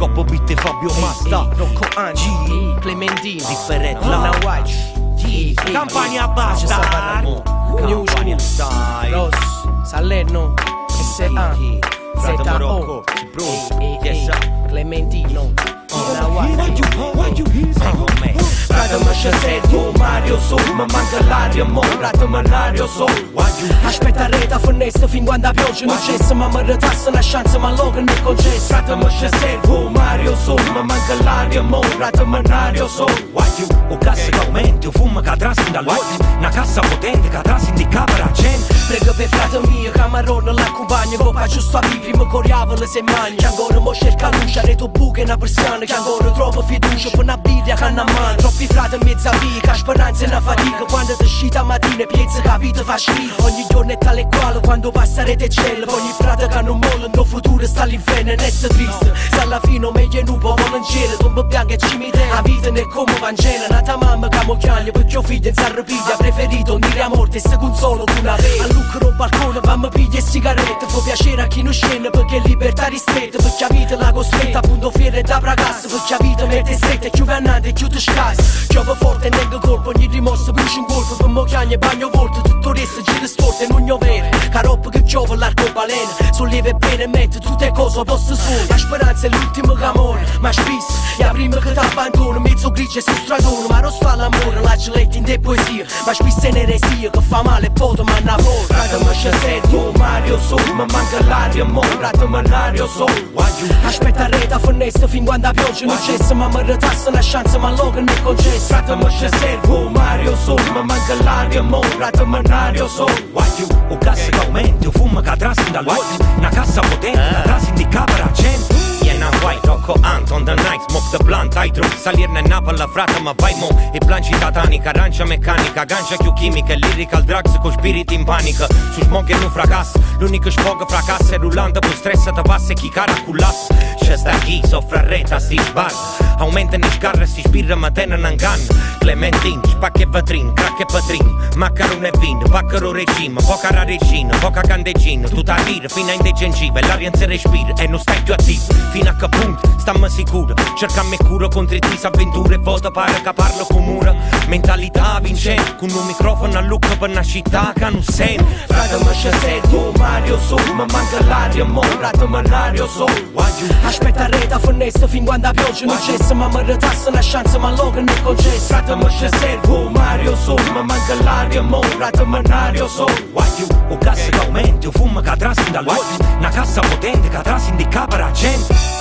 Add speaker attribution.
Speaker 1: Bobbo Bitte Fabio Masta
Speaker 2: Rocco Angi Clementino
Speaker 1: Different
Speaker 2: Lana
Speaker 1: Love
Speaker 2: White
Speaker 1: Campania basta
Speaker 2: Campania
Speaker 1: dai
Speaker 2: Ross Salerno S.A.
Speaker 1: Frate
Speaker 2: Z.O.
Speaker 1: Morocco Bruce Yes
Speaker 2: Clementino Lana White
Speaker 1: Stai con me
Speaker 3: Frate-mă șesetul, Mario Sol Mă mancă l'aria, mo, frate-mă l'aria Sol
Speaker 2: Aspetta reta finestra fin quando la pioggia non cessa Ma mi ritassi una chance ma l'ora nel concesso
Speaker 3: Frate-mă șesetul, Mario Sol Mă mancă l'aria, mo, frate-mă l'aria Sol
Speaker 1: O casă che aumenti, o fumă ca tras in dall'occhio Una cassa potente che tras in di capra gente
Speaker 2: Prego per frate mio, camarone la compagna Coppa giusto a vivi, mi coriava le semane Che ancora mo cerca luce, reto buche una persiana Che ancora trovo fiducia per una birra che hanno a mano Troppi frate in mezza via, che speranza e una fatica Quando ti scita mattina, piezza capito fa schifo Ogni giorno è tale quale, quando passa rete cielo Ogni frate che non molla, il futuro sta all'inferno E ne sta triste, se alla fine meglio in un po' in cielo Tomba bianca e cimitero, la vita non è come Vangelo Nata mamma che mo chiaglia, perché io figlio in s'arrepiglia Preferito dire a morte e se consolo con una vera A lucro al balcone, fammi piglia e sigarette Fa piacere a chi non scende, perché libertà ristretta Perché la vita la costretta, appunto fiere da ragazzo Perché la vita mette stretta e chiude annante e chiude scasso Piove forte e nengo colpo, ogni rimossa brucia un colpo Per mo chiaglia e bagno volto, tutto il resto gira storto e non gli vero Caroppa che piove l'arcobaleno, solleva bene e mette tutte le cose a posto solo La speranza è l'ultimo che amore, ma spesso è la prima che ti abbandona Mezzo grigio e si stradona, ma non sta l'amore La geletta in te poesia, ma spesso è un'eresia Che fa male e poi ti manna fuori
Speaker 3: Frate-mă șesetul, Mario Sol Mă mancă l'aria, mo, frate-mă l'aria Sol
Speaker 2: Aspetta reta finestra fin quando la pioggia non cessa Ma mi ritassi una chance ma l'ora nel concesso
Speaker 3: Frate-mă șesetul, Mario Sol Mă mancă l'aria, mo, frate-mă l'aria Sol
Speaker 1: O casă che aumenti, o fumă ca tras in dall'occhio Una cassa potente che tras in di capra gente Iena White, Rocco Ant, on the night Smoke the blunt, ai drum, salirne in Napoli frate ma vai mo E planci tatanica, arancia meccanica Gancia chiù chimica, lyrical drugs con spiriti in panica Su smog e nu fracas, l'unico sfogo fracassa E rulando con stress te passa e chi cara cullas C'è sta chi soffre reta, sti sbar Aumenta ne scarre, sti spirra ma tenen in gan Clementin, spacche e vetrin, crack e patrin Maccarone e vin, baccaro regime Poca ra regina, poca candeggina Tutta a dire fino a in degengive L'aria non si respira e non stai più attivo Fino a che punto, stammi sicuro Cercammi cura contro i disavventure Volta pare che parlo con mura Mentalità vincente Con un microfono a lucca per una città che non sente
Speaker 3: Frate-mă șesetul, Mario Sol Mă mancă l'aria, mo, frate-mă l'aria Sol
Speaker 2: Aspetta reta finestra fin quando la pioggia non cessa Ma mi ritassi una chance ma l'ora nel concesso
Speaker 3: Frate-mă șesetul, Mario Sol Mă mancă l'aria, mo, frate-mă l'aria Sol
Speaker 1: O casă che aumenti, o fumă ca tras in dall'occhio Una cassa potente che tras in di capra gente